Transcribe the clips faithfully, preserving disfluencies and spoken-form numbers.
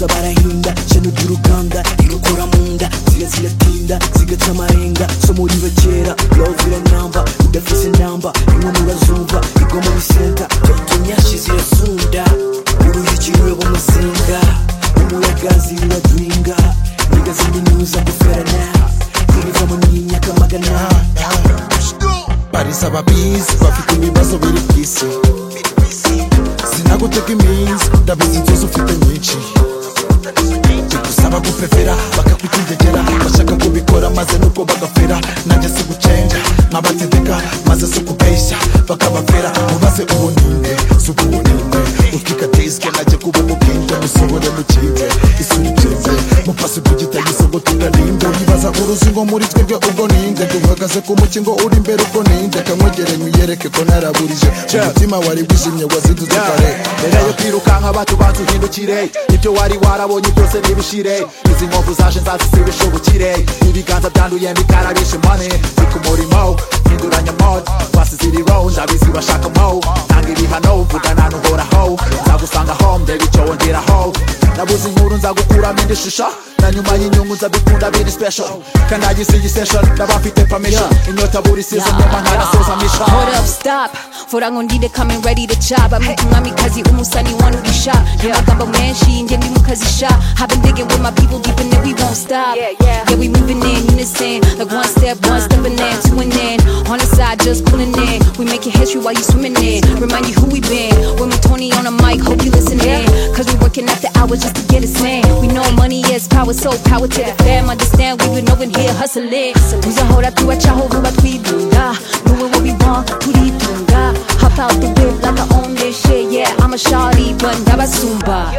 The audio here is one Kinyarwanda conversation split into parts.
gusa barahinda shano ry'uruganda igakora munda ziga ziratinda zigaca amarenga so muri bakera love iranamba udafise namba inkumi urazumva igwa muri center tunyashi zirasunda uruyiki rureba umuzinga umuyaga ziradwinga niga ziminuza guferana ziriva mu myaka magana barisa babizi bafite ibibazo biri kwisi sinaguteka iminsi ndabizi inzozi ufite nyinshi gusaba gupefera bakakutegera bashaka kubikora maze nuko bagafera nanjye si gucenga nkabategeka maze si ukubeshya bakabafera mubaze ubuninde si ubuninde utwika diske najye kuba umubwinde musobore mukinde isuri byeze mupasi kugita yisogo tudarimbe yibaza uruzingo muri twebwe ubwo ninde duhagaze ku mukingo uri imbere ubwo ninde kamwegere mwiyereke ko naraburije umutima wari wijimye wazidutse kare mbere yo kwirukanka abantu banzuhindukire ibyo wari warabonye byose nibishire izi nkovu zaje nzazisibisha ubukire ibiganza byanduye bikarabisha money ndi ku murimo hinduranya mode basize iri row ndabizi bashaka mo tanga ibihano mvugana n'uhoraho nzagusanga home ndeba icyo wongeraho nabuze inkuru nzagukuramo indi shusho na nyuma y'inyungu nzabikunda biri special kanagize iyi session n'abafite permission inyota buri season nyuma ntarasoza mission. Hold up, stop fora ngondide coming ready to chop I'm making mommy kazi umusani one uri sha amagambo menshi nge ndi mu kazi sha I've been digging with my people deep and then we won't stop yeah, yeah. yeah we moving in unison like one step one stepping in two and then on the side just pulling in we making history while you swimming in remind you who we been when we Tony on the mic hope you listening cause we working after hours just to get it in we know money is power so power to the fam understand we been over here hustling tuzahora tubacaho vuba twidunda doing what we want turitunga hop out the whip like I own this shit yeah I'm a shawty but ndabasumba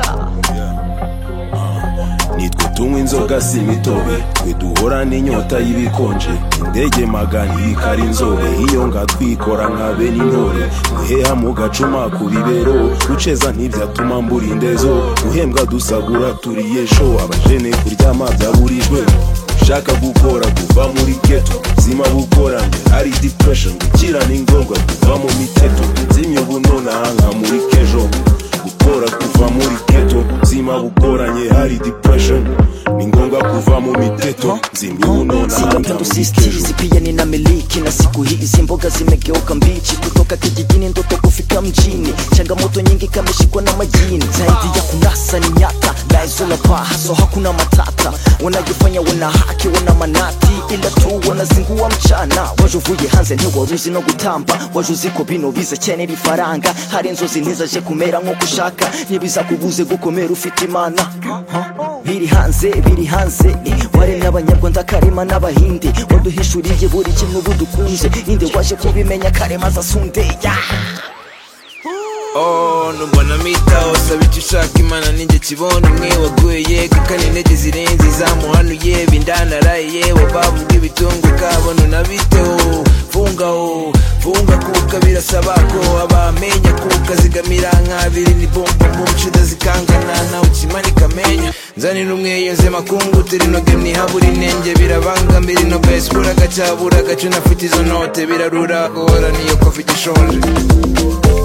nitwe tunywa inzoga si imitobe twe duhora n'inyota y'ibikonje indege magana ikari inzobe iyo nga twikora nka bene intore guheha mu gacuma ku bibero guceza ntibyatuma mbura indezo guhembwa dusagura turiye show abajene kuryama byaburijwe ushaka gukora kuva muri ghetto zima gukoranye ari depression gukira n'ingoga kuva mu miteto zimye ubunona hanga muri kejo gukora kuva muri ghetto zima gukoranye hari depression ni ngombwa kuva mu miteto zimye ubunona hanga muri kejo pia nina miliki na siku hizi mboga zimegeuka mbichi kutoka kijijini ndoto kufika mjini changamoto nyingi kameshikwa na majini zaidi ya kunasa ni nyata daizola paha so hakuna matata wanajifanya wana haki wana manati ila tu wanazingua mchana wajuvuye hanze ntiwaruzi no gutamba wajuziko bino biza cyane rifaranga hari inzozi ntizaje kumera nko gushaka ntibiza kubuze gukomera ufite imana biri hanze biri hanze wari n'abanyarwanda karema n'abahinde waduhishuriye buri kimwe budukunze inde waje kubimenya karema zasunde Oh, numbona mitaho saba icyo ushaka imana ninjye kibona umwe waguye kakana intege zirenze zamuhanuye bindanaraye wabavuga ibitungo kabona unabiteho fungaho funga kuka birasaba ko abamenya kuka zigamira nk'abiri ni bomba mbumshida zikangana nawe ukimanika menya nzanira umwe yeze makungu turi no game nihabura inenge birabangambira no best bura gacabura gacu nafite izo note birarura guhora niyo kofi gishonje